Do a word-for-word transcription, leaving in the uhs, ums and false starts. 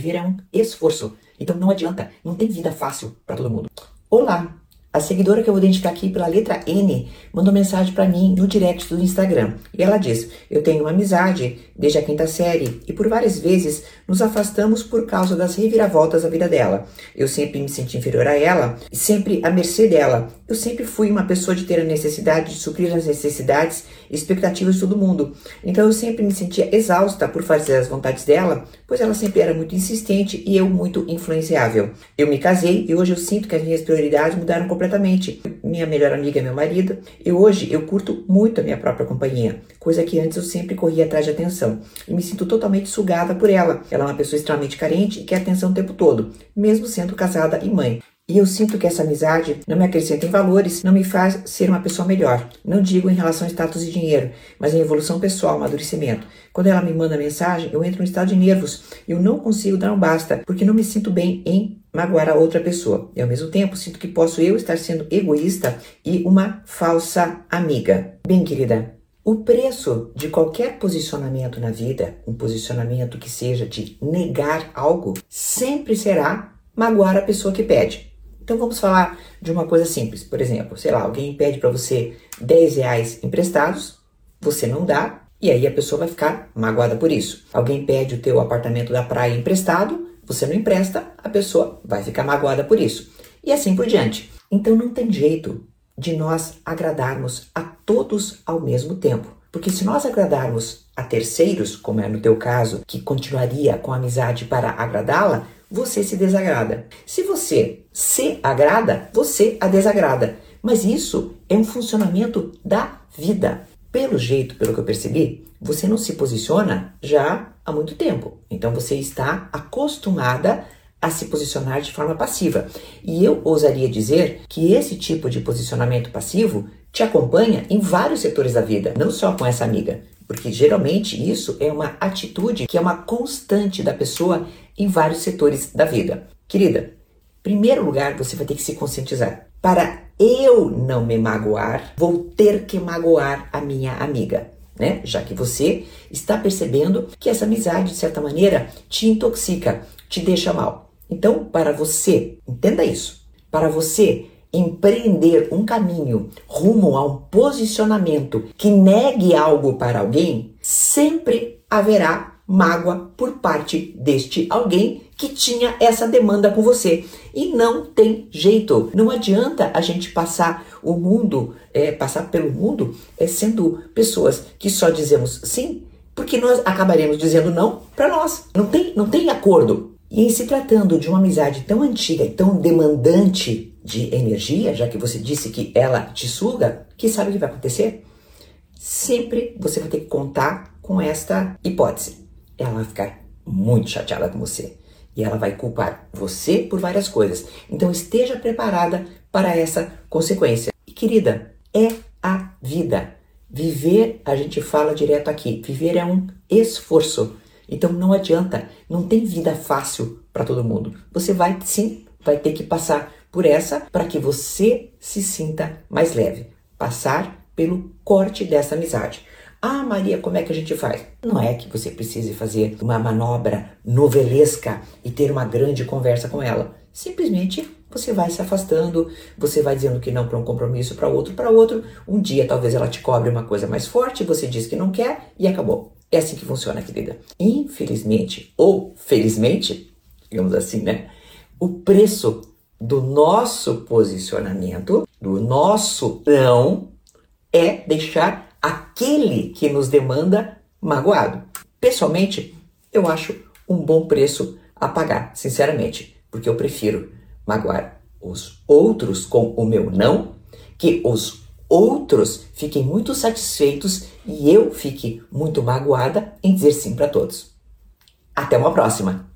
Viver é um esforço, então não adianta, não tem vida fácil para todo mundo. Olá, a seguidora que eu vou identificar aqui pela letra N mandou mensagem para mim no direct do Instagram. E ela diz: eu tenho uma amizade desde a quinta série e por várias vezes nos afastamos por causa das reviravoltas da vida dela. Eu sempre me senti inferior a ela e sempre à mercê dela. Eu sempre fui uma pessoa de ter a necessidade de suprir as necessidades e expectativas de todo mundo. Então eu sempre me sentia exausta por fazer as vontades dela, pois ela sempre era muito insistente e eu muito influenciável. Eu me casei e hoje eu sinto que as minhas prioridades mudaram completamente. Minha melhor amiga é meu marido e hoje eu curto muito a minha própria companhia, coisa que antes eu sempre corria atrás de atenção. E me sinto totalmente sugada por ela. Ela é uma pessoa extremamente carente e quer atenção o tempo todo, mesmo sendo casada e mãe. E eu sinto que essa amizade não me acrescenta em valores, não me faz ser uma pessoa melhor. Não digo em relação a status e dinheiro, mas em evolução pessoal, amadurecimento. Quando ela me manda mensagem, eu entro em estado de nervos. Eu não consigo dar um basta, porque não me sinto bem em magoar a outra pessoa. E ao mesmo tempo, sinto que posso eu estar sendo egoísta e uma falsa amiga. Bem, querida, o preço de qualquer posicionamento na vida, um posicionamento que seja de negar algo, sempre será magoar a pessoa que pede. Então vamos falar de uma coisa simples. Por exemplo, sei lá, alguém pede para você dez reais emprestados, você não dá, e aí a pessoa vai ficar magoada por isso. Alguém pede o teu apartamento da praia emprestado, você não empresta, a pessoa vai ficar magoada por isso. E assim por diante. Então não tem jeito de nós agradarmos a todos ao mesmo tempo. Porque se nós agradarmos a terceiros, como é no teu caso, que continuaria com a amizade para agradá-la, você se desagrada. Se você se agrada, você a desagrada. Mas isso é um funcionamento da vida. Pelo jeito, pelo que eu percebi, você não se posiciona já há muito tempo. Então você está acostumada a se posicionar de forma passiva. E eu ousaria dizer que esse tipo de posicionamento passivo te acompanha em vários setores da vida, não só com essa amiga. Porque geralmente isso é uma atitude que é uma constante da pessoa em vários setores da vida. Querida, em primeiro lugar você vai ter que se conscientizar. Para eu não me magoar, vou ter que magoar a minha amiga, né? Já que você está percebendo que essa amizade, de certa maneira, te intoxica, te deixa mal. Então, para você, entenda isso, para você empreender um caminho rumo a um posicionamento que negue algo para alguém, sempre haverá mágoa por parte deste alguém que tinha essa demanda com você. E não tem jeito. Não adianta a gente passar o mundo, é, passar pelo mundo é, sendo pessoas que só dizemos sim, porque nós acabaremos dizendo não para nós. Não tem, não tem acordo. E em se tratando de uma amizade tão antiga e tão demandante de energia, já que você disse que ela te suga, que sabe o que vai acontecer? Sempre você vai ter que contar com esta hipótese. Ela vai ficar muito chateada com você. E ela vai culpar você por várias coisas. Então esteja preparada para essa consequência. E querida, é a vida. Viver, a gente fala direto aqui, viver é um esforço. Então não adianta, não tem vida fácil para todo mundo. Você vai sim, vai ter que passar por essa para que você se sinta mais leve. Passar pelo corte dessa amizade. Ah, Maria, como é que a gente faz? Não é que você precise fazer uma manobra novelesca e ter uma grande conversa com ela. Simplesmente você vai se afastando, você vai dizendo que não para um compromisso, para outro, para outro. Um dia talvez ela te cobre uma coisa mais forte, você diz que não quer e acabou. É assim que funciona, querida. Infelizmente, ou felizmente, digamos assim, né? O preço do nosso posicionamento, do nosso não, é deixar aquele que nos demanda magoado. Pessoalmente, eu acho um bom preço a pagar, sinceramente, porque eu prefiro magoar os outros com o meu não, que os outros fiquem muito satisfeitos e eu fique muito magoada em dizer sim para todos. Até uma próxima!